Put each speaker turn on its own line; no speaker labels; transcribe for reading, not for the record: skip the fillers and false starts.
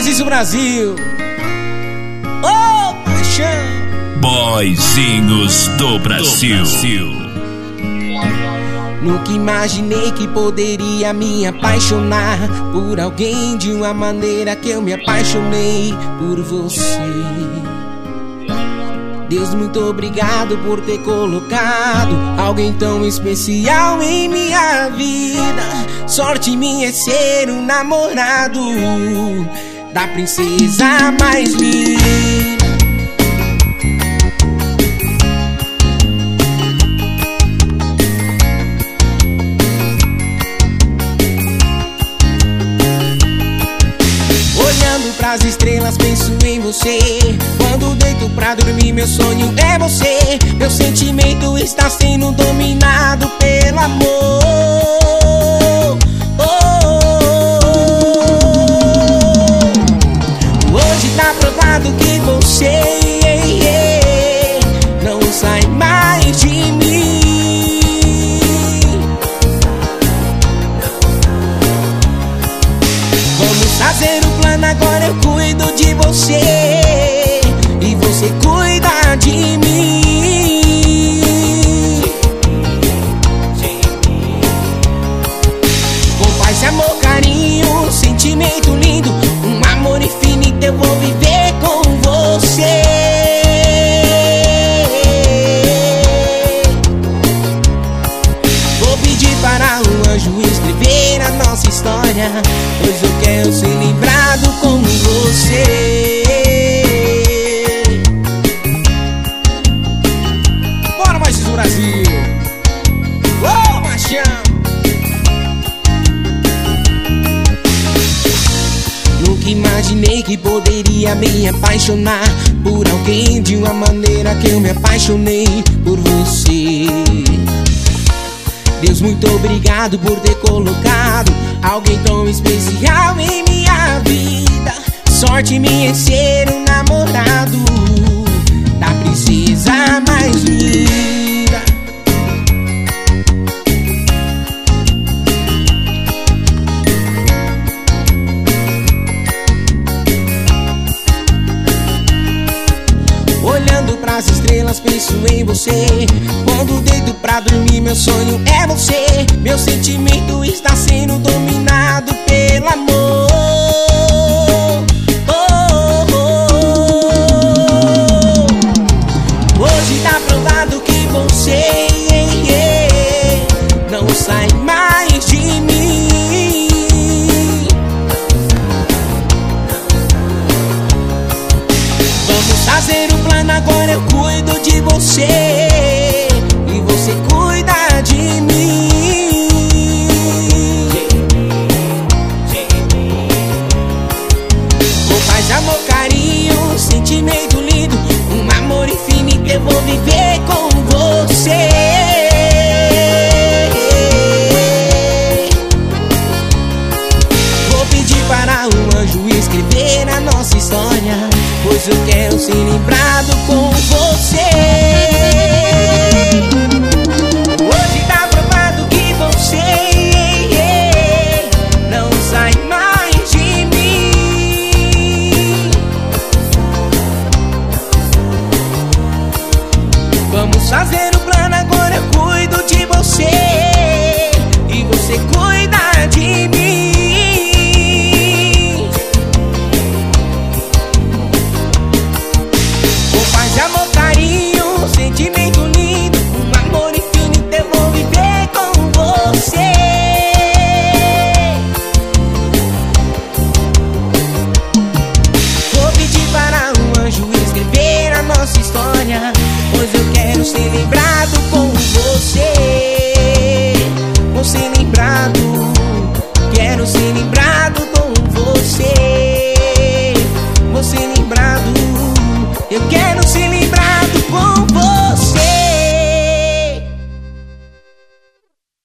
Faz isso, Brasil. Oh, paixão.
Boyzinhos do Brasil.
Nunca imaginei que poderia me apaixonar por alguém de uma maneira que eu me apaixonei por você. Deus, muito obrigado por ter colocado alguém tão especial em minha vida. Sorte minha é ser um namorado da princesa mais linda. Olhando pras estrelas penso em você. Quando deito pra dormir meu sonho é você. Meu sentimento está sendo dominado pelo amor. Hoje tá provado que você não sai mais de mim. Vamos fazer um plano, agora eu cuido de você e você cuida de mim. Com paz, amor, carinho, sentimento lindo, um amor infinito eu vou viver com você. Vou pedir para um anjo escrever a nossa história, pois eu quero ser lembrado como você. Bora, mais isso, Brasil. Oh, machão. Nunca imaginei que poderia me apaixonar por alguém de uma maneira que eu me apaixonei por você. Deus, muito obrigado por ter colocado alguém tão especial em minha vida. Sorte minha é ser um namorado da princesa mais linda. Olhando pras estrelas penso em você. Quando deito pra dormir meu sonho é você. Meu sentimento está sendo dominado pelo amor. Hoje tá provado que você não sai mais de mim. Vamos fazer um plano, agora eu cuido de você e você cuida de mim. Com paz, amor, carinho, sentimento lindo, um amor infinito eu vou viver com você. Vou pedir para um anjo escrever a nossa história, pois eu quero ser lembrado com você. Hoje tá provado que você não sai mais de mim. Vamos fazer um plano, agora eu cuido de você e você cuida de mim. Amor, carinho, sentimento lindo, um amor infinito eu vou viver com você. Vou pedir para um anjo escrever a nossa história, pois eu quero ser lembrado com você. Vou ser lembrado, quero ser lembrado com você. Vou ser lembrado, eu quero ser